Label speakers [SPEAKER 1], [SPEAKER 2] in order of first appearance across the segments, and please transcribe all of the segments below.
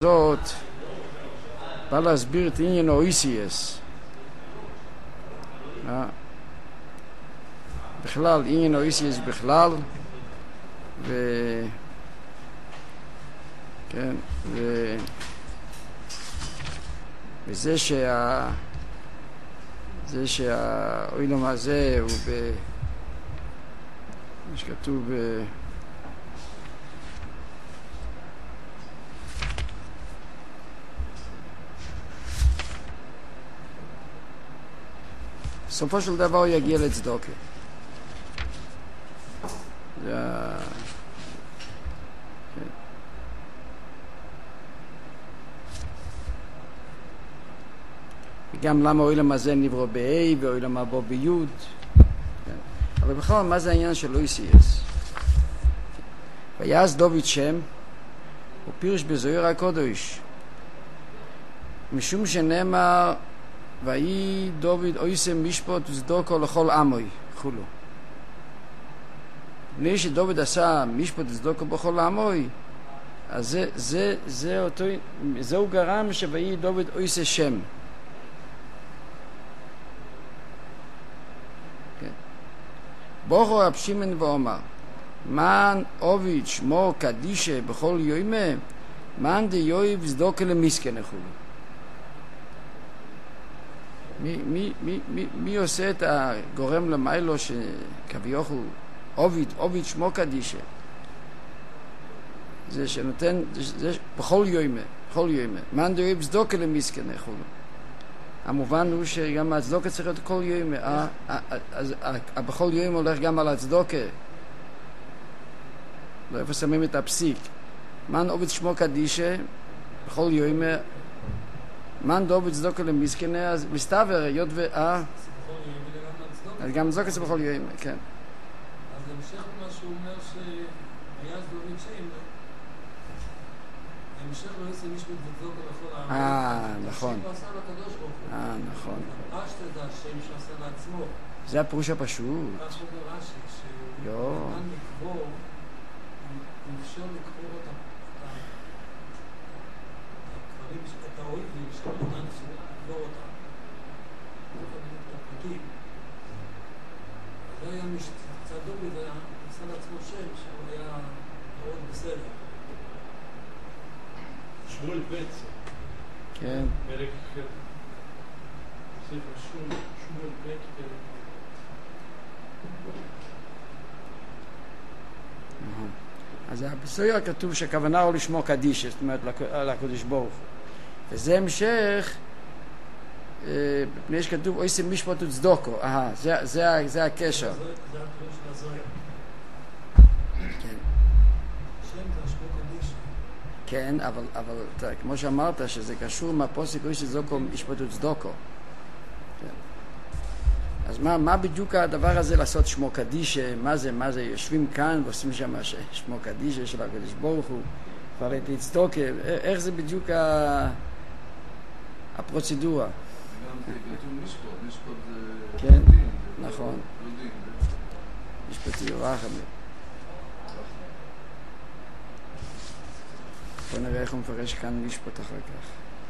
[SPEAKER 1] זאת בא להסביר את עניין האויסיאס. בכלל, עניין האויסיאס בכלל, כן, וזה שהאוילם הזה הוא מה שכתוב בסופו של דבר הוא יגיע לצדוקה. וגם למה האוילם הזה נברא ב-A והאוילם הבא ב-Y. אבל בכלל, מה זה העניין של אויסיאס? ויעש דוד שם, הוא פירש בזוהיר הקודש. משום שנאמר, ויהי דוד אויסם משפט וצדוקה לכל עמוי, כולו. לפני שדוד עשה משפט וצדוקה בכל עמוי, אז זהו גרם שויהי דוד אויסם שם. בוכו רב שמעון ואומר, מן עובד שמו קדישה בכל יומה, מן דיוב צדוקה למסכן כולו. מי עושה את הגורם למיילו שכביכול עובד שמו קדישה? זה שנותן, זה בכל יומה, מן דיוב צדוקה למסכן כולו. המובן הוא שגם הצדוקה צריך להיות כל יום, אז בכל יום הולך גם על הצדוקה. לא איפה שמים את הפסיק. מן עובד שמו קדישה, בכל יום, מן דובד צדוקה למסכנה, אז מסתבר, היות אז גם צדוקה זה בכל יום, כן.
[SPEAKER 2] אז המשך מה שהוא אומר שהיה דוד שם, המשך לא יעשה משפט וצדוקה לכל העם.
[SPEAKER 1] נכון.
[SPEAKER 2] הוא עשה לקדוש ברוך הוא.
[SPEAKER 1] נכון.
[SPEAKER 2] רש"י זה השם שעשה לעצמו.
[SPEAKER 1] זה הפירוש הפשוט.
[SPEAKER 2] כך אומר רש"י, כשנתן לקבור, הוא אפשר לקבור את הקברים, את האויבים, שנתן לקבור אותם. לא יכולים את הפרקים. אז היה מי שצדוק וזה עשה לעצמו שם, שהוא היה מאוד בסדר. שמואל בץ.
[SPEAKER 1] כן.
[SPEAKER 2] פרק ספר שמואל בץ.
[SPEAKER 1] אז בסויר כתוב שהכוונה הוא לשמו קדיש, זאת אומרת לקדוש ברוך הוא. וזה המשך, בפני שכתוב אויסם משפט וצדוקו, זה הקשר.
[SPEAKER 2] זה הפירוש של הזוהר.
[SPEAKER 1] כן.
[SPEAKER 2] שם זה השמו קדיש.
[SPEAKER 1] כן, אבל כמו שאמרת, שזה קשור מהפוסק אויסם צדוקו משפט וצדוקו. אז מה בדיוק הדבר הזה לעשות שמו קדישה? מה זה? יושבים כאן ועושים שם שמו קדישה של הקדוש ברוך הוא, כבר את צדוקה, איך זה בדיוק הפרוצדורה?
[SPEAKER 3] גם זה כתוב משפט זה...
[SPEAKER 1] כן, נכון. משפטי רחם. בוא נראה איך הוא מפרש כאן משפט אחר כך.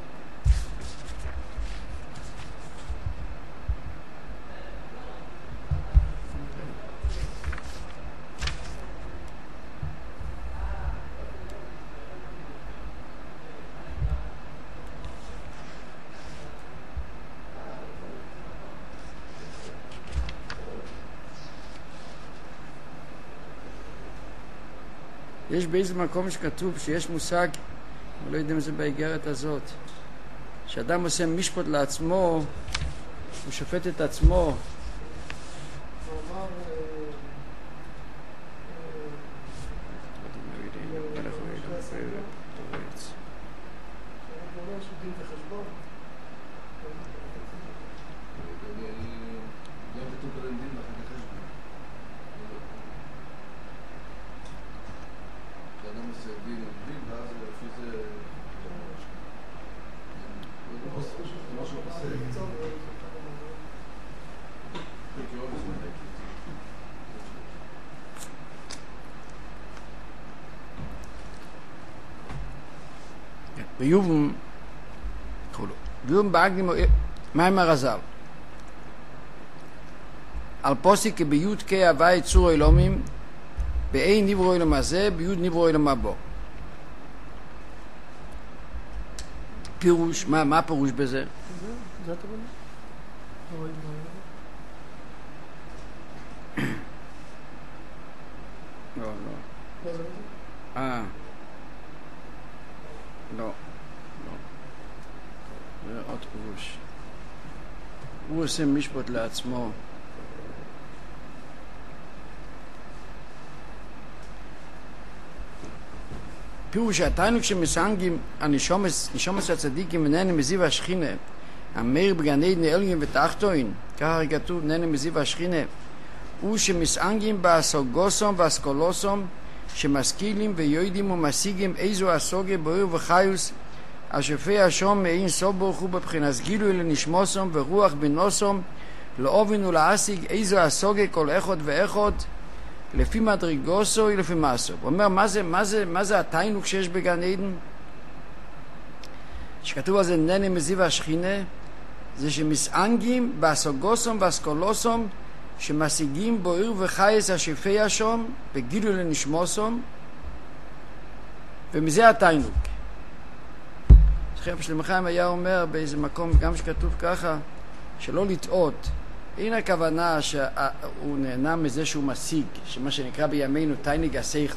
[SPEAKER 1] יש באיזה מקום שכתוב שיש מושג, אני לא יודע אם זה באיגרת הזאת, שאדם עושה משפט לעצמו, הוא שופט את עצמו. ויובן כולו. ויובן באקדים מים הרזל. על פוסק כביוד כהווה יצור אלומים, באין נברו אלום הזה, ביוד נברו אלום הבא. פירוש, מה הפירוש בזה?
[SPEAKER 4] זה אתה אומר?
[SPEAKER 1] לא. לא. זה עוד פירוש. הוא עושה משפט לעצמו. פירוש התיינוק שמסנגים הנשומס הצדיקים ונהנה מזיו השכינה המאיר בגן עדן אלגים ותחתוין, ככה כתוב נהנה מזיו השכינה, הוא שמסנגים באסוגוסום ואסקולוסום שמשכילים ויודעים ומשיגים איזו הסוגה באור וחיוס השפי השום מאין סוף ברוך הוא בבחינת גילוי לנשמוסום ורוח בנוסום לאובן ולהשיג איזו הסוגה כל אחד ואחד לפי מדרגוסו ולפי מעשו. הוא אומר, מה זה התיינוק שיש בגן עדן? שכתוב על זה נהנה מזיו השכינה, זה שמסענגים באסוגוסום ואסקולוסום שמשיגים באור וחייס השפי השום בגילוי לנשמוסום, ומזה התיינוק. שכם שלמה חיים היה אומר באיזה מקום, גם שכתוב ככה, שלא לטעות, אין הכוונה שהוא נהנה מזה שהוא משיג, שמה שנקרא בימינו תיינג השכל.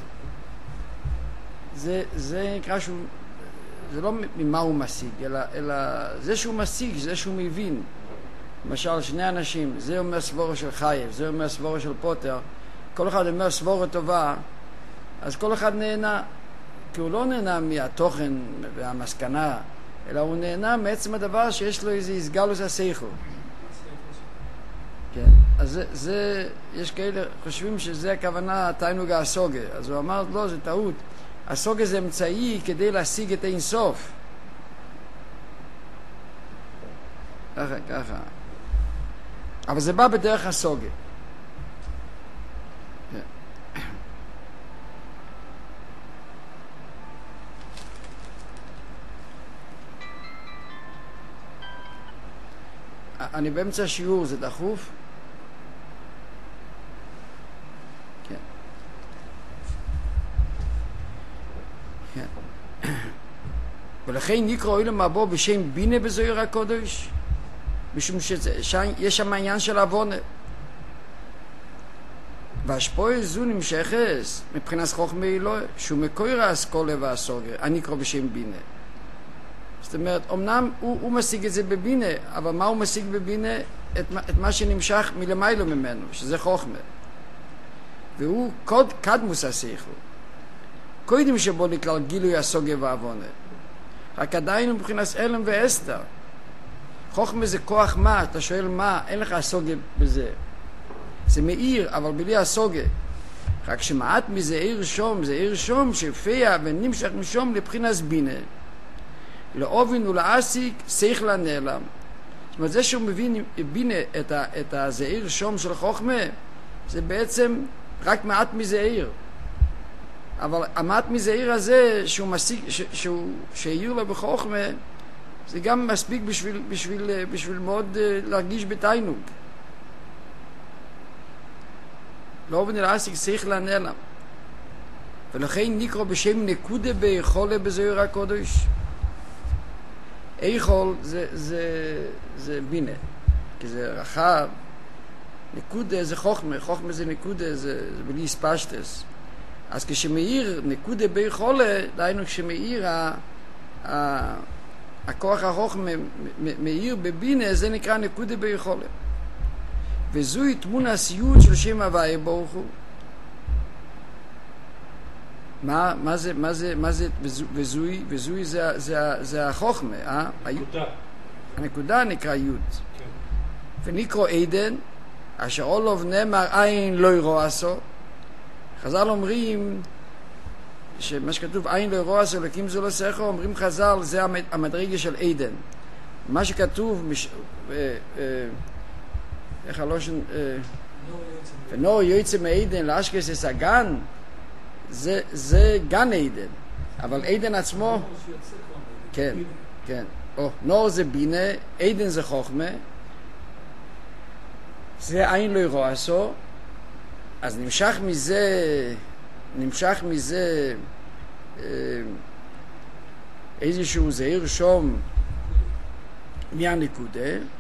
[SPEAKER 1] זה נקרא שהוא, זה לא ממה הוא משיג, אלא זה שהוא משיג, זה שהוא מבין. למשל, שני אנשים, זה אומר סבורה של חייב, זה אומר סבורה של פוטר, כל אחד אומר סבורה טובה, אז כל אחד נהנה, כי הוא לא נהנה מהתוכן והמסקנה, אלא הוא נהנה מעצם הדבר שיש לו איזה הסגלוס השכל. כן, אז יש כאלה חושבים שזה הכוונה תיינוג הסוגה, אז הוא אמר, לא, זה טעות. הסוגה זה אמצעי כדי להשיג את אין סוף. ככה. אבל זה בא בדרך הסוגה. כן. אני באמצע השיעור, זה דחוף? כן. כן. ולכן נקרא אילם הבא בשם בינה בזוהיר הקודש, משום שיש שם העניין של עוונה. והשפועה זו נמשכת מבחינת חוכמה אלוהי, שהוא מקור האסכולה והסוגה, הנקרא בשם בינה. זאת אומרת, אמנם הוא משיג את זה בבינה, אבל מה הוא משיג בבינה? את מה שנמשך מלמיילו ממנו, שזה חוכמה. והוא קדמוס השכל. קודם שבו לכלל גילוי הסוגה והעוונה. רק עדיין הוא מבחינת אלם ואסתר. חוכמה זה כוח מה? אתה שואל מה? אין לך הסוגה בזה. זה מאיר, אבל בלי הסוגה. רק שמעט מזה עיר שום, זה עיר שום שפיע ונמשך משום לבחינת בינה. לאובן ולעסיק שכל הנעלם. זאת אומרת, זה שהוא מבין בינה את הזעיר שום של חוכמה, זה בעצם רק מעט מזעיר. אבל המעט מזעיר הזה שהוא משיג, שהעיר לו בחוכמה, זה גם מספיק בשביל מאוד להרגיש בתיינוג. לאובן ולעסיק שכל הנעלם. ולכן נקרא בשם נקודה ביכולה בזוהיר הקודש. איכול זה בינה, כי זה רחב, נקודה זה חוכמה, חוכמה זה נקודה, זה בלי ספשטס. אז כשמאיר נקודה ביכולה, דהיינו כשמאיר הכוח החוכמה מאיר בבינה, זה נקרא נקודה ביכולה. וזוהי תמונה סיוד של שם הוויה ברוך הוא. מה זה וזוי זה החוכמה, הנקודה נקרא יוד. ונקרא עדן, אשר עולוב נאמר עין לא ירוע עשו. חז"ל אומרים, שמה שכתוב עין לא ירוע עשו, לקים זו לא שכו, אומרים חז"ל, זה המדרגה של עדן. מה שכתוב, איך הלושן, ונור יוצא מעדן לאשקלון הגן, זה גן עדן, אבל עדן עצמו, כן, כן. נור זה בינה, עדן זה חוכמה, זה עין לא ירוא עשו, אז נמשך מזה איזשהו זהיר שום מהנקודה,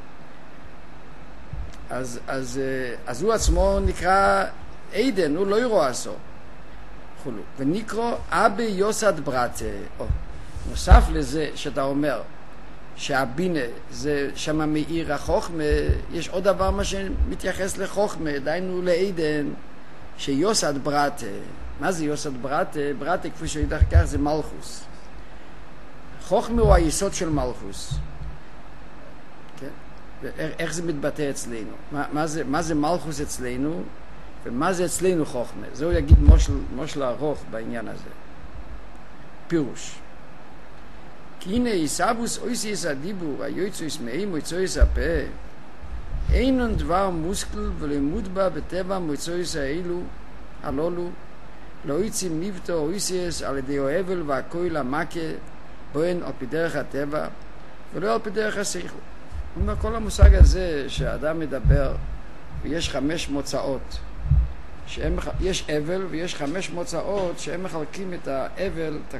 [SPEAKER 1] אז הוא עצמו נקרא עדן, הוא לא ירוא עשו. ונקרא אבי יוסד ברטה. נוסף לזה שאתה אומר שהבינה זה שמה מאיר החוכמה, יש עוד דבר מה שמתייחס לחוכמה, דיינו לעדן, שיוסד ברטה. מה זה יוסד ברטה? ברטה כפי שידע כך זה מלכוס. חוכמה הוא היסוד של מלכוס. כן? ואיך זה מתבטא אצלנו? מה זה מלכוס אצלנו? ומה זה אצלנו חוכמה? זהו יגיד מושל ארוך בעניין הזה. פירוש. כי הנה יסבוס אויסיס הדיבור, היועצויס מהם מויצויס הפה, אינון דבר מושכל ולמוד בה בטבע מויצויס האלו, הלולו, לא יצים מבטו אויסיס על ידי האבל והכוי המכה, בוהן על פי דרך הטבע, ולא על פי דרך השכל. אומר, כל המושג הזה שהאדם מדבר, ויש 5 מוצאות, יש אבל ויש 5 מוצאות שהם מחלקים את האבל, את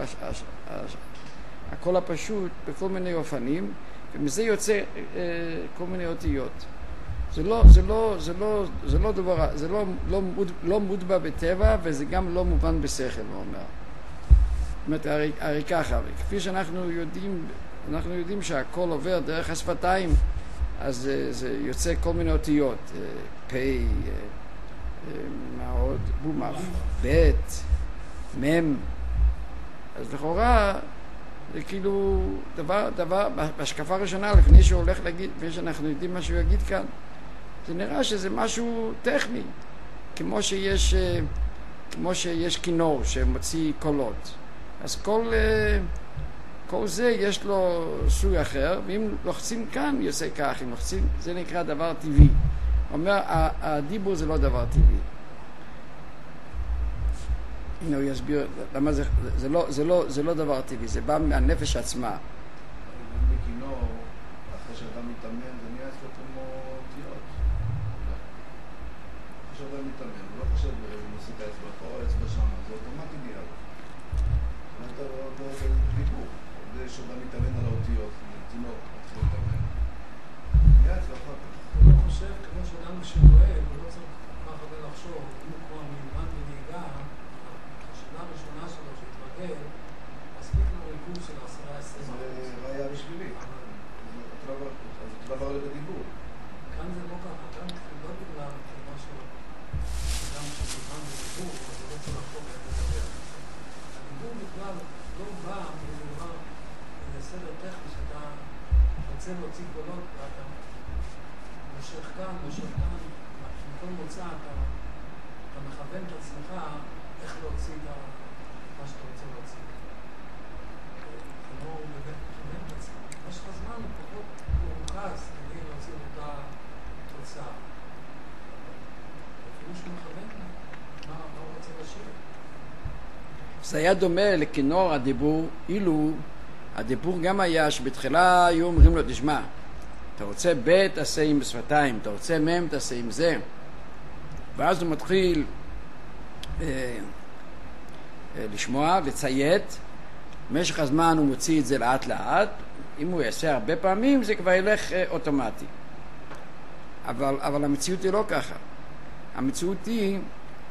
[SPEAKER 1] הכל הפשוט בכל מיני אופנים, ומזה יוצא כל מיני אותיות. זה לא דבר, זה לא מודבע בטבע, וזה גם לא מובן בשכל, הוא אומר. זאת אומרת, הרי ככה, כפי שאנחנו יודעים שהכל עובר דרך השפתיים, אז זה יוצא כל מיני אותיות, פי, מה עוד? בומף, בית, מם. אז לכאורה, זה כאילו דבר, בהשקפה ראשונה, לפני שהוא הולך להגיד, לפני שאנחנו יודעים מה שהוא יגיד כאן, זה נראה שזה משהו טכני, כמו שיש כינור שמוציא קולות. אז כל זה יש לו סוג אחר, ואם לוחצים כאן יוצא כך, אם לוחצים, זה נקרא דבר טבעי. אומר, הדיבור זה לא דבר טבעי. הנה הוא יסביר למה זה לא דבר טבעי, זה בא מהנפש עצמה.
[SPEAKER 3] בכינור, אחרי שאתה מתאמן, זה נהיה אצלו כמו אותיות. אחרי שאתה מתאמן, הוא לא חושב לנושא את האצבע פה או האצבע שם, זה אוטומטי נהיה. זה דיבור. זה שאתה מתאמן על האותיות, תינוק, אתה מתאמן. נהיה אצלו אחר כך.
[SPEAKER 2] הוא לא חושב, כמו שאדם כשנוהג, הוא לא צריך כל כך הרבה לחשוב, הוא כמו המימן בנהיגה, השנה הראשונה שלו שהתרגל, מספיק לו ריכוז של 10-20%.
[SPEAKER 3] זה ראייה בשבילי. אז אתה לא עולה בדיבור.
[SPEAKER 2] כאן זה לא ככה, כאן לא בגלל כמו שאדם שמימן בדיבור, אז הוא לא צריך לחשוב איך לדבר. הדיבור בכלל לא בא מאיזה דבר, איזה סדר טכני שאתה רוצה להוציא קולות ואתה מושך כאן, מכל מוצא אתה מכוון את עצמך איך להוציא את מה שאתה רוצה להוציא. כמו הוא באמת מכוון את עצמך. משך הזמן הוא פחות מרוכז כדי להוציא את אותה תוצאה. אפילו שהוא מכוון מה הוא רוצה לשיר.
[SPEAKER 1] זה היה דומה לכינור הדיבור, אילו הדיבור גם היה שבתחילה היו אומרים לו, תשמע, אתה רוצה ב' תעשה עם שפתיים, אתה רוצה מ' תעשה עם זה. ואז הוא מתחיל לשמוע, לציית. במשך הזמן הוא מוציא את זה לאט לאט. אם הוא יעשה הרבה פעמים זה כבר ילך אוטומטי. אבל המציאות היא לא ככה. המציאות היא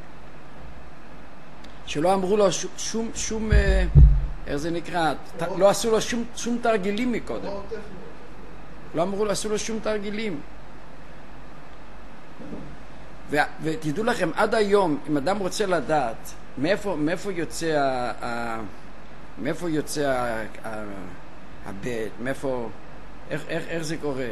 [SPEAKER 1] שלא אמרו לו שום איך זה נקרא, לא עשו לו שום תרגילים מקודם. לא אמרו לו, עשו לו שום תרגילים. ותדעו לכם, עד היום, אם אדם רוצה לדעת מאיפה יוצא הבית, איך זה קורה,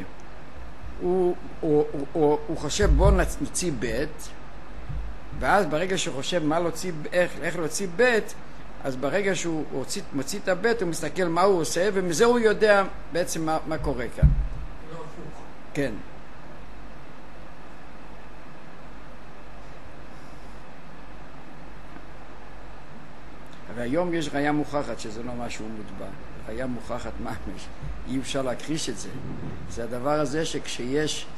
[SPEAKER 1] הוא חושב בוא נוציא בית, ואז ברגע שהוא חושב איך להוציא בית, אז ברגע שהוא מוציא את הבית, הוא מסתכל מה הוא עושה, ומזה הוא יודע בעצם מה קורה כאן.
[SPEAKER 2] לא הפוך.
[SPEAKER 1] כן. והיום יש ראיה מוכחת שזה לא משהו מוטבע. היה מוכחת ממש, אי אפשר להכחיש את זה. זה הדבר הזה שכשיש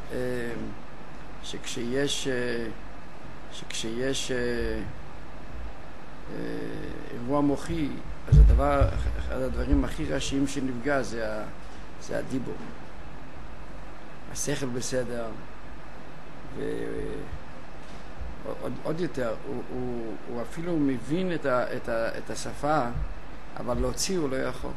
[SPEAKER 1] אירוע מוחי, אז אחד הדברים הכי ראשיים שנפגע זה הדיבור. השכל בסדר, ועוד יותר, הוא אפילו מבין את השפה, אבל להוציא הוא לא יכול.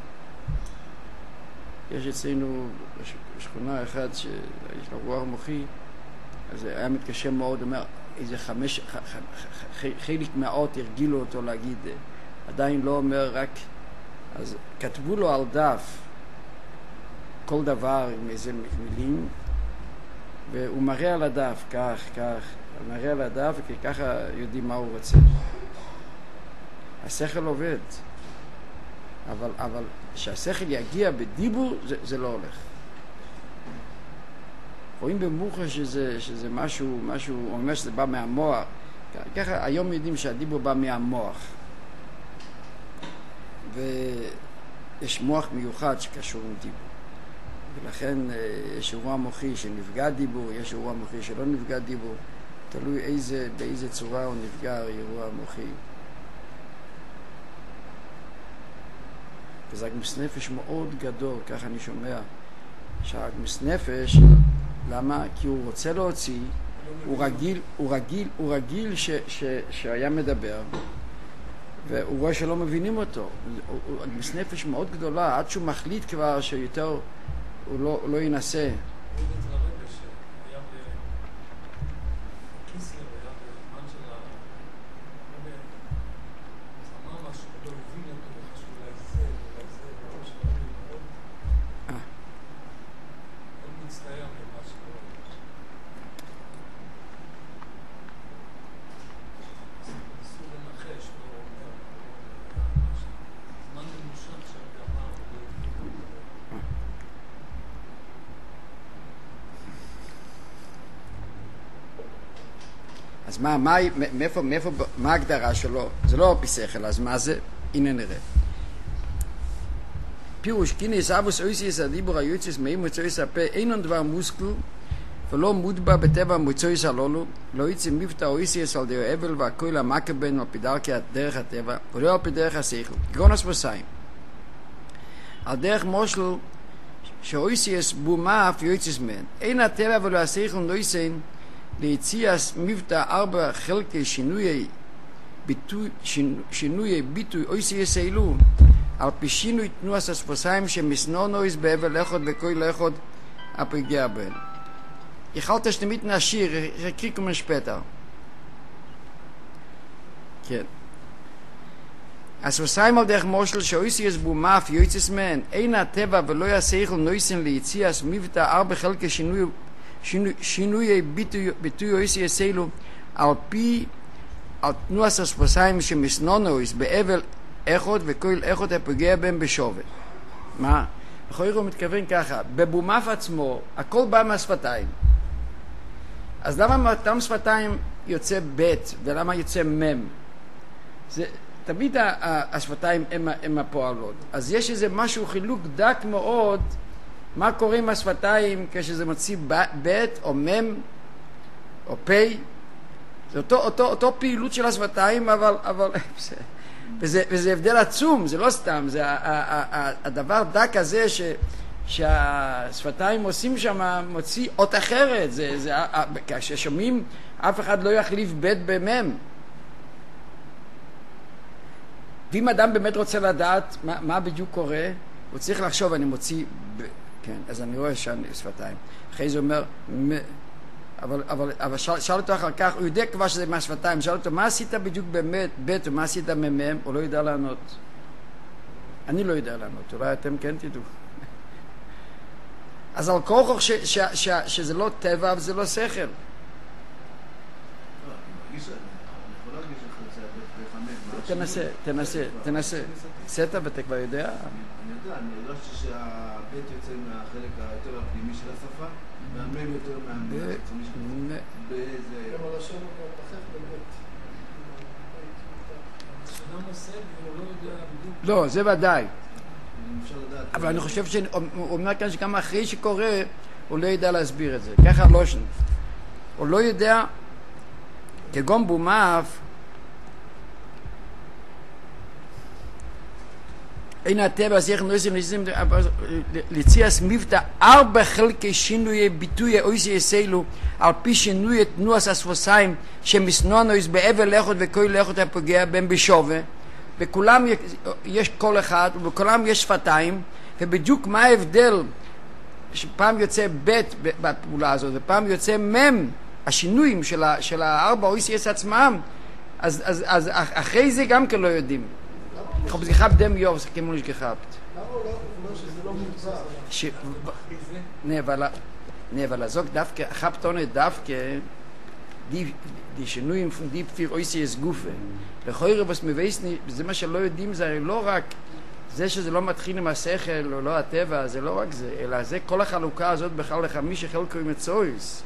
[SPEAKER 1] יש אצלנו בשכונה אחת שיש לו רוח מוחי, אז היה מתקשה מאוד, אומר, איזה חלק מהאות הרגילו אותו להגיד, עדיין לא אומר רק, אז כתבו לו על דף כל דבר עם איזה מילים, והוא מראה על הדף, כך, הוא מראה על הדף, וככה יודעים מה הוא רוצה. השכל עובד, אבל שהשכל יגיע בדיבור, זה לא הולך. רואים במוחה שזה משהו, הוא אומר שזה בא מהמוח. ככה היום יודעים שהדיבור בא מהמוח. ויש מוח מיוחד שקשור עם דיבור. ולכן יש אירוע מוחי שנפגע דיבור, יש אירוע מוחי שלא נפגע דיבור. תלוי באיזה צורה הוא נפגע אירוע מוחי. וזה אגמוס נפש מאוד גדול, ככה אני שומע, שהאגמוס נפש, למה? כי הוא רוצה להוציא, הוא רגיל שהיה מדבר, והוא רואה שלא מבינים אותו. אגמוס נפש מאוד גדולה, עד שהוא מחליט כבר שיותר הוא לא ינסה. אז מה ההגדרה שלו? זה לא פיסכל, אז מה זה? הנה נראה. פירוש, כינס אבוס אויסיס הדיבור היוצס מי מוצאיס הפה אינון דבר מושכל ולא מוטבע בטבע מוצאיס הלולו, לא יצא מבטא אויסיס על דרך אבל והכל המקבן על פי דרכי דרך הטבע ולא על פי דרך השכל. גרונס וסיים. על דרך מושל שאויסיס בומאף יוצס מן. אין הטבע ולא השכל נויסן ליציאס מבטא 4 חלקי שינויי ביטוי אויסיס אלו על פי שינוי תנועס השפוסיים שמסנונויס באבל אחד וכל אחד הפגיע בן. יכלת שתמיד נשיר, רקריק ומשפטר. כן. השפוסיים על דרך מושל שאויסיס בומאף יוצס מן, אין הטבע ולא יסייכל נויסן ליציאס מבטא 4 חלקי שינויי ביטוי אויסיס אלו על פי תנועס השפוסיים שמסנונויס באבל אחד וכל אחד הפוגע בהם בשווה. מה? אחרי הוא מתכוון ככה, בבומף עצמו, הכל בא מהשפתיים. אז למה מאותם שפתיים יוצא ב' ולמה יוצא מ'? זה, תמיד השפתיים הם הפועלות. אז יש איזה משהו חילוק דק מאוד, מה קורה עם השפתיים כשזה מוציא ב' או מ' או פ'. זה אותו פעילות של השפתיים, אבל וזה הבדל עצום, זה לא סתם, זה הדבר דק הזה שהשפתיים עושים שם, מוציא אות אחרת, כששומעים אף אחד לא יחליף בית במם. ואם אדם באמת רוצה לדעת מה בדיוק קורה, הוא צריך לחשוב, אני מוציא, כן, אז אני רואה שם שפתיים. אחרי זה אומר, אבל שאל אותו אחר כך, הוא יודע כבר שזה מהשפתיים, שאל אותו, מה עשית בדיוק באמת, בית, ומה עשית ממם? הוא לא יודע לענות. אני לא יודע לענות, אולי אתם כן תדעו. אז על כוח שזה לא טבע וזה לא שכל. תנסה. סתה ואתה כבר יודע?
[SPEAKER 3] אני יודע, אני יודע שהבית יוצא מהחלק היותר הפנימי של השפה, והמם יותר מהחיצוני של השפה. באיזה...
[SPEAKER 2] אבל השם הוא כבר פחך באמת. שאדם עושה והוא לא יודע בדיוק...
[SPEAKER 1] לא, זה ודאי.
[SPEAKER 3] אפשר לדעת.
[SPEAKER 1] אבל אני חושב שהוא אומר כאן שגם אחרי שקורה, הוא לא יודע להסביר את זה. ככה לא שני. הוא לא יודע, כגון בומאף, אין הטבע, אז איך נועסים לציאס מבטא 4 חלקי שינוי ביטוי אויסי יסלו על פי שינוי תנועס הספוסיים שמסנונויס באבל לכות וכל לכות הפוגע בהם בשווה, בכולם יש כל אחד ובכולם יש שפתיים, ובדיוק מה ההבדל שפעם יוצא ב' בפעולה הזאת ופעם יוצא מ', השינויים של 4 אויסי יש עצמם, אז אחרי זה גם כן לא יודעים. Ich habe gehabt dem Jahr, das kann man nicht gehabt. weil er sagt, ich habe doch nicht die Schnuien von die für euch ist Gufe. לכאורה, was wir wissen, זה מה שלא יודעים, זה לא רק זה שזה לא מתחיל עם השכל או לא הטבע, זה לא רק זה, אלא זה כל החלוקה הזאת בכלל לחמישה חלקו עם הצויס.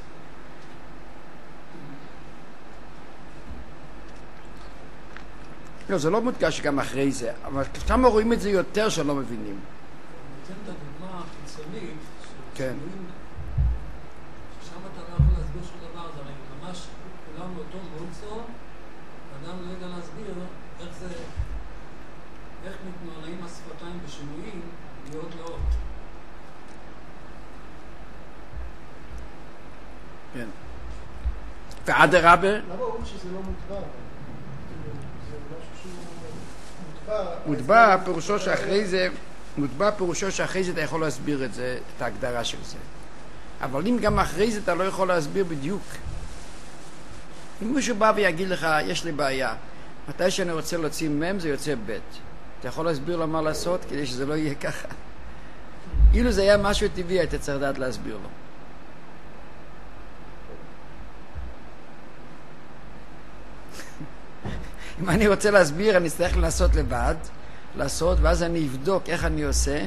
[SPEAKER 1] לא, זה לא מודגש גם אחרי זה, אבל שם רואים את זה יותר שלא מבינים.
[SPEAKER 2] נותן את הדוגמה החיצונית,
[SPEAKER 1] כן.
[SPEAKER 2] ששם אתה לא יכול להסביר שום דבר, זה הרי ממש כולם באותו מולצו, אדם לא יודע להסביר איך זה, איך מתנוערים השפתיים בשינויים להיות לאות.
[SPEAKER 1] כן. ועד הרבה?
[SPEAKER 4] למה אומרים שזה לא מודבר?
[SPEAKER 1] מודבע פירושו שאחרי זה אתה יכול להסביר את זה, את ההגדרה של זה. אבל אם גם אחרי זה אתה לא יכול להסביר בדיוק. אם מישהו בא ויגיד לך, יש לי בעיה, מתי שאני רוצה להוציא מ' זה יוצא ב'. אתה יכול להסביר לו מה לעשות כדי שזה לא יהיה ככה. אילו זה היה משהו טבעי, היית צריך לדעת להסביר לו. אם אני רוצה להסביר, אני צריך לנסות לבד, ואז אני אבדוק איך אני עושה,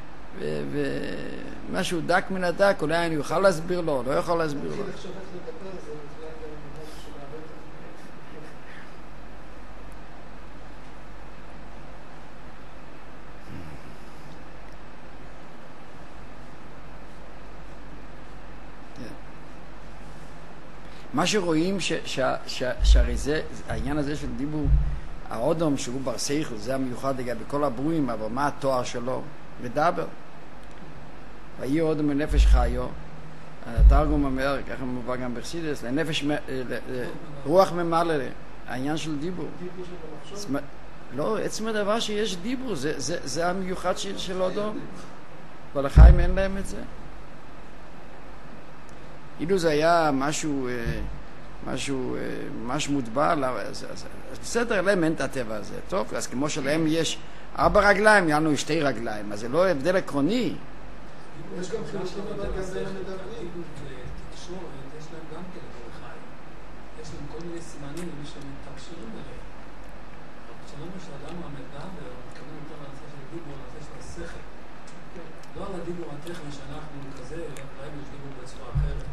[SPEAKER 1] ומשהו דק מן הדק, אולי אני אוכל להסביר לו, לא יכול להסביר לו. מה שרואים שהרי זה, העניין הזה של דיבור, האודום שהוא בר סייכל, זה המיוחד לגבי כל הברואים, אבל מה התואר שלו? מדבר. ויהי אודום לנפש חיו, התרגום אומר, ככה מובא גם בחסידות, לנפש, רוח ממלא, העניין של דיבור. לא, עצם הדבר שיש דיבור, זה המיוחד של אודום. ולחיים אין להם את זה. אילו זה היה משהו מוטבע, אז בסדר, להם אין את הטבע הזה. טוב, אז כמו שלהם יש 4 רגליים, יהיה לנו 2 רגליים, אז זה לא הבדל עקרוני.
[SPEAKER 4] יש גם חילוקים אבל גם זה מדברים.
[SPEAKER 2] תקשורת, יש להם גם כן לכל חיים. יש להם כל מיני סימנים למי שהם מתקשרים אליהם. אבל כשאומרים שאדם המדבר, מתכוון יותר לנושא של דיבור, לנושא של השכל. לא על הדיבור הטכני שאנחנו כזה, להם יש דיבור בצורה אחרת.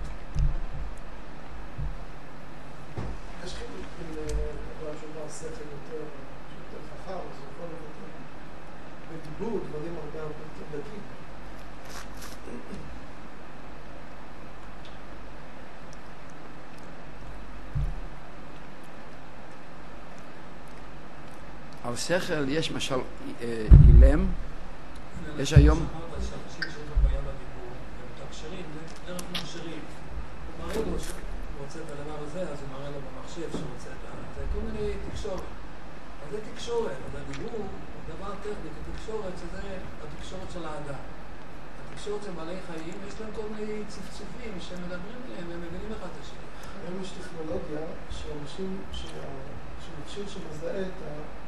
[SPEAKER 4] יש חילוק עם דבר שהוא שכל יותר חכם, אז הוא יכול להיות בדיבור, דברים הרבה יותר דקים.
[SPEAKER 1] על שכל יש משל אילם, יש היום...
[SPEAKER 2] שאנשים שיש להם בעיה בדיבור, הם מתקשרים, זה דרך מכשירים. הוא מראה לו שהוא רוצה את הדבר הזה, אז הוא מראה לו במחשב שהוא רוצה את זה. כל מיני תקשורת. אז זה תקשורת, אז הדיבור הוא דבר טכני, התקשורת שזה התקשורת של האדם. התקשורת של בעלי חיים, יש להם כל מיני צפצופים שהם מדברים עליהם, והם מבינים אחד את השני.
[SPEAKER 4] היום יש טכנולוגיה שאנשים, שמכשיר שמזהה את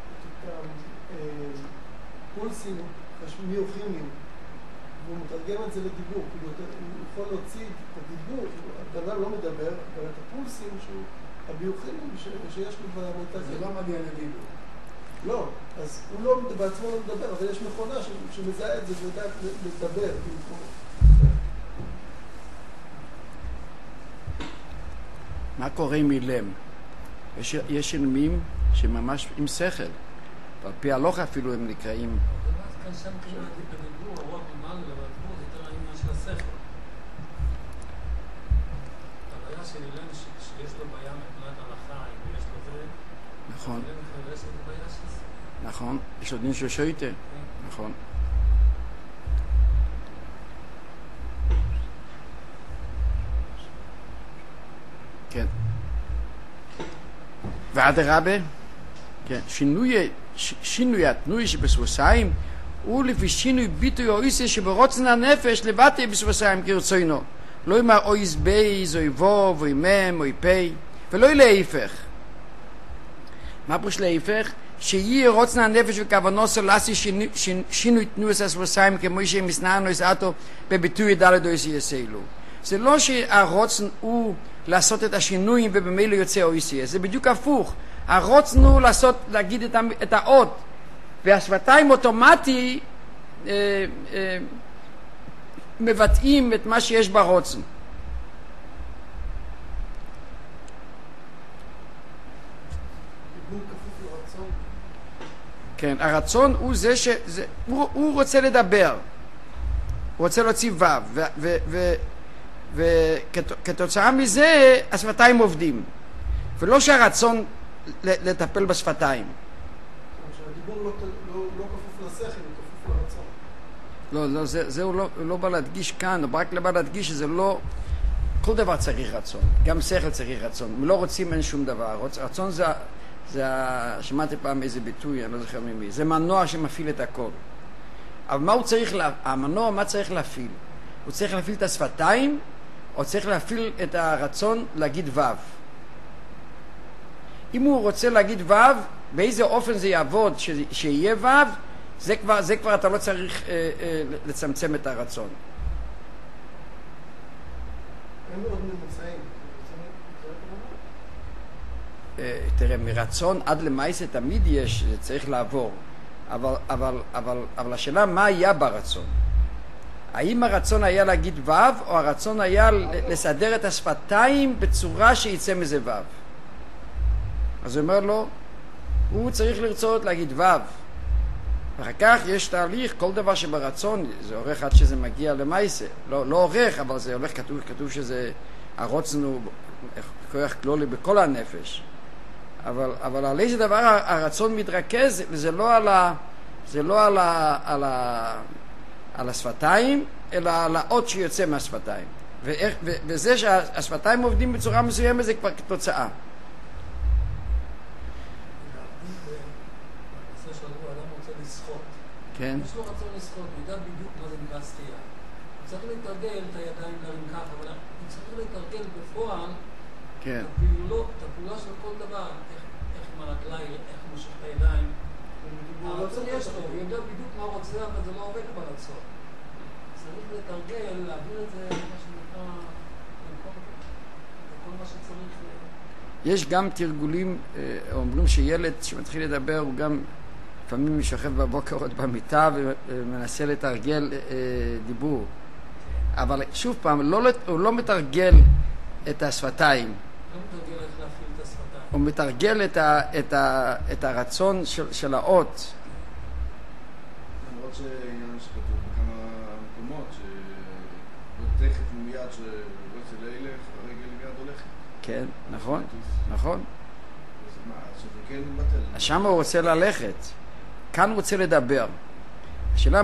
[SPEAKER 4] הפולסים מיוכימיים, והוא מתרגם את זה לדיבור, הוא יכול להוציא את הדיבור, הבן לא מדבר, אבל את הפולסים הביוכימיים שיש לו במותגים.
[SPEAKER 2] זה לא מגיע לדיבור.
[SPEAKER 4] לא, אז הוא לא בעצמו לא מדבר, אבל יש מכונה שמזהה את זה ויודעת לדבר.
[SPEAKER 1] מה קורה עם אילם? יש אילמים שממש עם שכל, ועל פי הלוך אפילו הם נקראים
[SPEAKER 2] כאן שם כאילו בדיבור, הרוח ממעלה, אבל הדיבור זה יותר העניין של השכל. הבעיה של אילן שיש לו בעיה מבחינת הלכה, אם יש לו זה...
[SPEAKER 1] נכון.
[SPEAKER 2] אילן מחרש את הבעיה של זה.
[SPEAKER 1] נכון, יש לו דין של שויטה. נכון. כן. ואדרבה, כן, שינוי התנוי שבסבוסיים הוא לפי שינוי ביטוי או איסי שברוצן הנפש לבטא בסבוסיים כרצוינו. לא אמר אויס בייז, אוי ווב, אוי מם, אוי פי, ולא להיפך. מה פרוש להיפך? שיהיה רוצן הנפש וכוונו סולסי שינוי תנוי הסבוסיים כמו שמסנענו הסעתו בביטוי דלת אויסי יסלו. זה לא שהרוצן הוא לעשות את השינויים ובמילא יוצא OECS, זה בדיוק הפוך. הרוצן הוא להגיד את האות, והשפתיים אוטומטי מבטאים את מה שיש ברוצן. כן, הרצון הוא זה הוא רוצה לדבר, הוא רוצה להוציא וכתוצאה מזה השפתיים עובדים, ולא שהרצון לטפל בשפתיים.
[SPEAKER 4] שהדיבור לא כפוף לשכל, הוא כפוף לרצון.
[SPEAKER 1] לא, זה הוא לא בא להדגיש כאן, הוא רק בא להדגיש שזה לא, כל דבר צריך רצון, גם שכל צריך רצון. אם לא רוצים אין שום דבר. רצון זה שמעתי פעם איזה ביטוי, אני לא זוכר ממי, זה מנוע שמפעיל את הכל. אבל מה הוא צריך, המנוע מה צריך להפעיל? הוא צריך להפעיל את השפתיים, או צריך להפעיל את הרצון להגיד וו. אם הוא רוצה להגיד וו, באיזה אופן זה יעבוד שיהיה וו, זה כבר אתה לא צריך לצמצם את הרצון.
[SPEAKER 4] הם מאוד ממוצעים.
[SPEAKER 1] תראה, מרצון עד למעשה תמיד יש, זה צריך לעבור. אבל השאלה מה היה ברצון? האם הרצון היה להגיד וו, או הרצון היה לסדר את השפתיים בצורה שיצא מזה וו? אז הוא אומר לו, הוא צריך לרצות להגיד וו. ואחר כך יש תהליך, כל דבר שברצון, זה עורך עד שזה מגיע למעשה. לא עורך, אבל זה הולך, כתוב שזה, הרוצן הוא כוח כלולי בכל הנפש. אבל על איזה דבר הרצון מתרכז, וזה לא על השפתיים, אלא על האות שיוצא מהשפתיים. וזה שהשפתיים עובדים בצורה מסוימת זה כבר כתוצאה. כן.
[SPEAKER 2] יש לו רצון לשחות, הוא יודע בדיוק מה זה נקרא שחייה. הוא צריך להתרגל את הידיים להרים ככה, אבל הוא צריך להתרגל בפועל
[SPEAKER 1] כן.
[SPEAKER 2] את הפעולה של כל דבר, איך עם הרגליים, איך מושך את הידיים. הרצון יש לו, הוא יודע בדיוק מה הוא רוצה, אבל זה לא עובד ברצון. צריך לתרגל, להעביר את זה, מה שנקרא, לכל מה שצריך.
[SPEAKER 1] יש גם תרגולים, אומרים שילד שמתחיל לדבר הוא גם לפעמים שוכב בבוקר עוד במיטה ומנסה לתרגל דיבור. אבל שוב פעם, הוא לא מתרגל את השפתיים.
[SPEAKER 2] לא מתרגל איך להפעיל את השפתיים.
[SPEAKER 1] הוא מתרגל את הרצון של האות.
[SPEAKER 3] למרות שעניין שכתוב בכמה מקומות, שתכף ומיד שרוצה לילך, הרגל מיד הולכת.
[SPEAKER 1] כן, נכון, נכון.
[SPEAKER 3] אז מה, שזה כן מבטל.
[SPEAKER 1] שם הוא רוצה ללכת. כאן הוא רוצה לדבר. השאלה,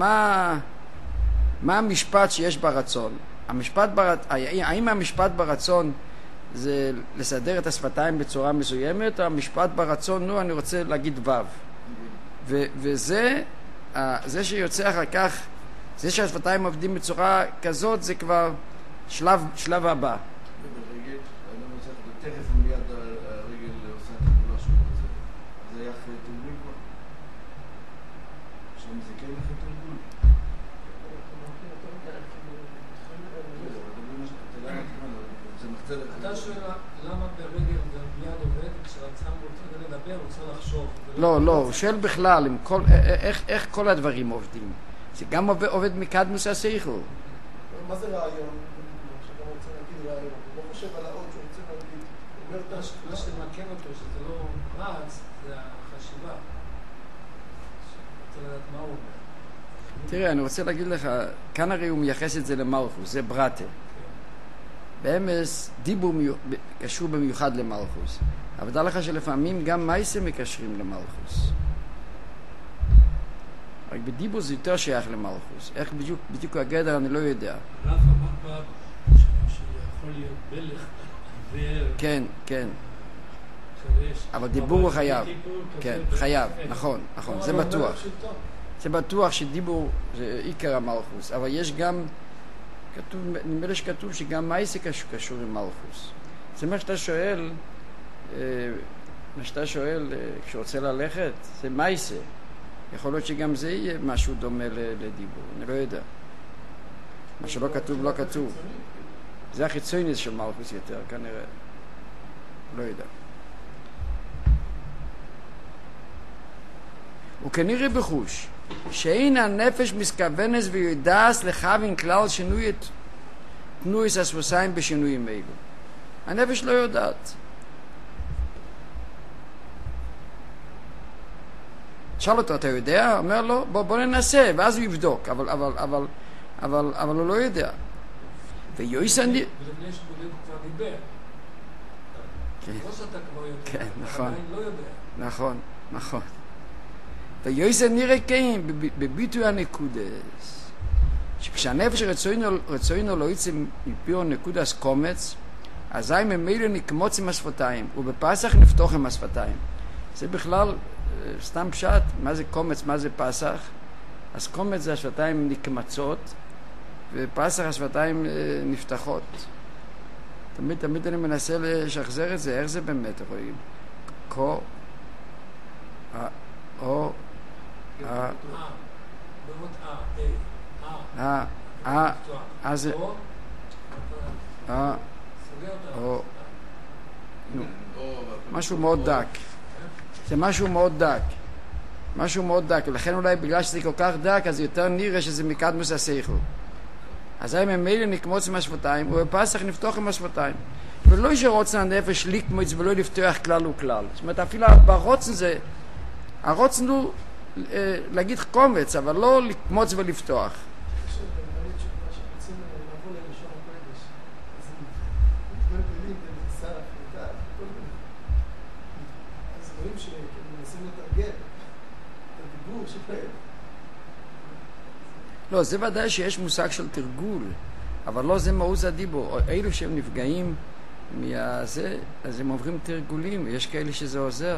[SPEAKER 1] מה המשפט שיש ברצון? האם המשפט ברצון זה לסדר את השפתיים בצורה מסוימת, או המשפט ברצון, אני רוצה להגיד וו. וזה, זה שיוצא אחר כך, זה שהשפתיים עובדים בצורה כזאת, זה כבר שלב הבא.
[SPEAKER 3] וברגל, אני רוצה, תכף ומיד הרגל עושה את הפעולה שהוא רוצה. זה היה אחרי תרגול כבר? שם זה כן אחרי תרגול?
[SPEAKER 2] אתה שואל למה ברגל זה מיד עובד, כשרצה רוצה לדבר, הוא צריך לחשוב.
[SPEAKER 1] לא, הוא שואל בכלל, איך כל הדברים עובדים. זה גם עובד מקדמוס השכל.
[SPEAKER 4] מה זה רעיון? שאתה רוצה להגיד רעיון, הוא לא חושב על האות שהוא רוצה להגיד. הוא אומר,
[SPEAKER 2] מה שמקן אותו, שזה לא רץ, זה החשיבה. אתה רוצה לדעת מה הוא אומר.
[SPEAKER 1] תראה, אני רוצה להגיד לך, כאן הרי הוא מייחס את זה למלכוס, זה ברטה. באמס, דיבור קשור במיוחד למלכוס. אבל דע לך שלפעמים גם מייסה מקשרים למלכוס. רק בדיבור זה יותר שייך למלכוס. איך בדיוק הגדר אני לא יודע.
[SPEAKER 2] רב אמר פעם שיכול להיות מלך עיוור.
[SPEAKER 1] כן, כן. אבל דיבור הוא חייב. כן, חייב, נכון, נכון, זה בטוח. זה בטוח שדיבור זה עיקר המלכוס. אבל יש גם, נדמה לי שכתוב שגם מייסה קשור עם מלכוס. זה מה שאתה שואל, כשרוצה ללכת, זה מייסה. יכול להיות שגם זה יהיה משהו דומה לדיבור, אני לא יודע. מה שלא כתוב, לא כתוב. זה החיצוני של מלכוס יותר, כנראה. לא יודע. וכנראה בחוש, שאין הנפש מסכוונס ויודעת לכוון כלל שינוי את תנועס הספוסיים בשינויים אלו. הנפש לא יודעת. שאל אותו, אתה יודע? אומר לו, בוא ננסה, ואז הוא יבדוק, אבל הוא לא יודע. ויועיסן...
[SPEAKER 2] ולפני שבודק הוא כבר דיבר. לא שאתה כבר יודע.
[SPEAKER 1] כן, נכון.
[SPEAKER 2] עדיין לא יודע.
[SPEAKER 1] נכון, נכון. ויועיסן נראה כן, בביטוי הנקודס, שכשהנפש רצוינו לא יצא מפיו נקודס קומץ, אזי ממילא נקמוץ עם השפתיים, ובפסח נפתוח עם השפתיים. זה בכלל... סתם פשט, מה זה קומץ, מה זה פסח? אז קומץ זה השפתיים נקמצות, ופסח השפתיים נפתחות. תמיד אני מנסה לשחזר את זה, איך זה באמת, רואים? או, זה, משהו מאוד דק. זה משהו מאוד דק, ולכן אולי בגלל שזה כל כך דק, אז יותר נראה שזה מקדמוס השכל. אז הם ממילא נקמוץ עם השפתיים, ובפסח נפתוח עם השפתיים. ולא שרוצן הנפש לקמוץ ולא לפתוח כלל וכלל. זאת אומרת, אפילו ברוצן זה, הרוצן הוא להגיד קומץ, אבל לא לקמוץ ולפתוח. לא, זה ודאי שיש מושג של תרגול, אבל לא זה מהות הדיבור. אלו שהם נפגעים מהזה, אז הם עוברים תרגולים, ויש כאלה שזה עוזר.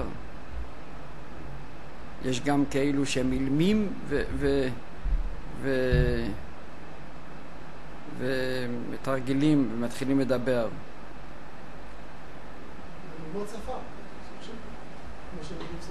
[SPEAKER 1] יש גם כאלו שהם אילמים ומתרגלים ומתחילים לדבר.
[SPEAKER 4] ללמוד שפה, כמו שלומדים שפה.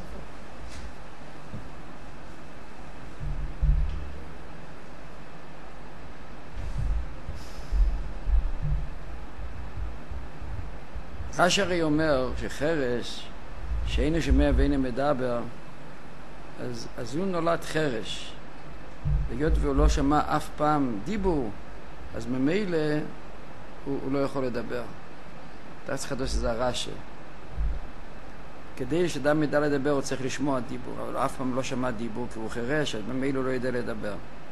[SPEAKER 1] רש"י הרי אומר שחרש, שאינו שומע ואינו מדבר, אז הוא נולד חרש. והיות והוא לא שמע אף פעם דיבור, אז ממילא הוא לא יכול לדבר. אתה צריך לדעת שזה הרש"י. כדי שאדם ידע לדבר הוא צריך לשמוע דיבור, אבל הוא אף פעם לא שמע דיבור כי הוא חרש, אז ממילא הוא לא ידע לדבר.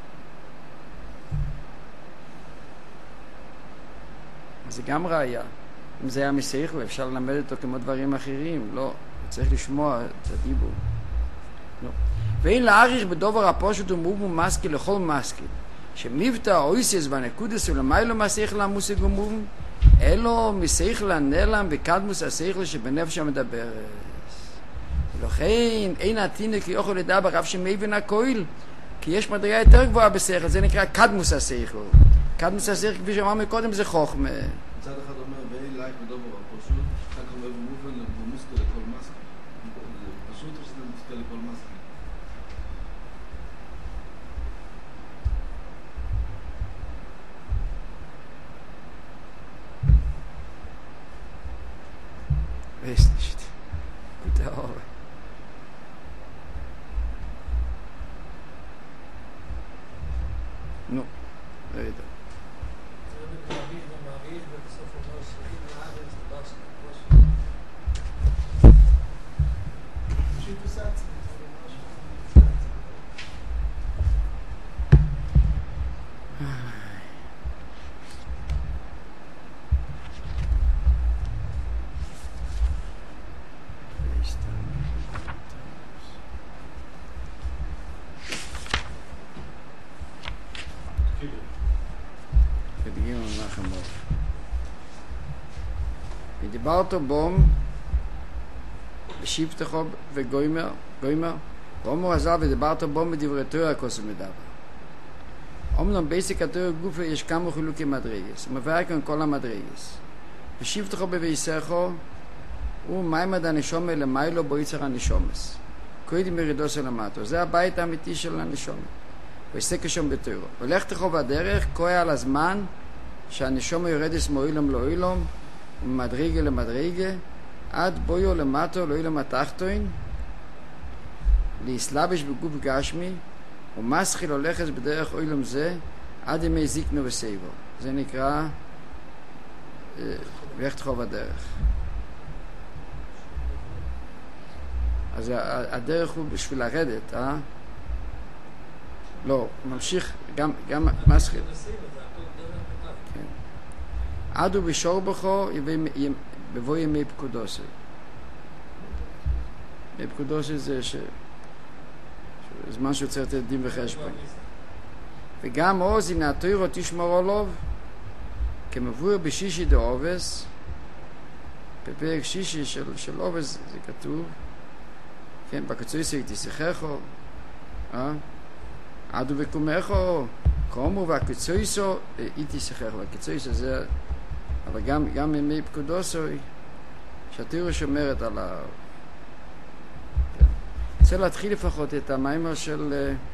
[SPEAKER 1] זה גם ראיה. אם זה היה מסייכל, אפשר ללמד אותו כמו דברים אחרים. לא, הוא צריך לשמוע את הדיבור. לא. ואין להעריך בדובר הפושט ומובו מסקיל לכל מסקיל, שמבטא האויסיס והנקודס ולמיילו מהסייכל המושג ומובו, אלו מסייכל הנעלם וקדמוס הסייכל שבנפש המדבר. ולכן אין עתינה כי יוכל לדבר אף שמבין הכויל, כי יש מדרגה יותר גבוהה בסייכל, זה נקרא קדמוס הסייכל. קדמוס הסייכל, כפי שאמרנו קודם, זה חוכמה.
[SPEAKER 3] מצד אחד אומר, ואין לייק בדובר הפשוט, אחר כך אומר במובן ומוסקל לכל מסקל. זה פשוט או שזה מוסקל לכל מסקל?
[SPEAKER 1] weiß nicht. Gute Arbeit. נו, לא יודע. בגימל מנחם אור. ודיברת בום בשבתך וגוימר, ואומר עזב ודיברת בום בדברי תורה כוסם מדבר. אומנם בייסיק התורה גופה יש כמה חילוקי מדרגס, הוא מבאר כאן כל המדרגס. בשבתך בבייסךו הוא מימד הנשומה למיילו בו יצר הנשומס. קודם מרידו של המטו, זה הבית האמיתי של הנשומה. ועסק שם בתורה. הולך תכו בדרך, קועה על הזמן שהנשומה יורדס מאוילום לאוילום, וממדרגה למדרגה, עד בויו למטו לאוילום התחתון, להסלבש בגוף גשמי, ומסחיל הולכת בדרך אוילום זה, עד ימי זיקנו וסייבו. זה נקרא הולך תכו בדרך. אז הדרך הוא בשביל לרדת, לא, ממשיך, גם מסחיל. כן. עד ובשור בכו בבוא ימי פקודוסי. ימי פקודוסי זה זמן שיוצר את דין וחשבון. וגם עוז, הנה התוירו תשמור עליו, כמבואר בשישי דאובס, בפרק שישי של אובס זה כתוב, כן, בקצויסו תשיחךו, עדו וקומךו, קומו והקצויסו תשיחךו, והקצויסו זה, אבל גם ימי פקודוסוי, שהתיאור שומרת על ה... כן. רוצה להתחיל לפחות את המיימר של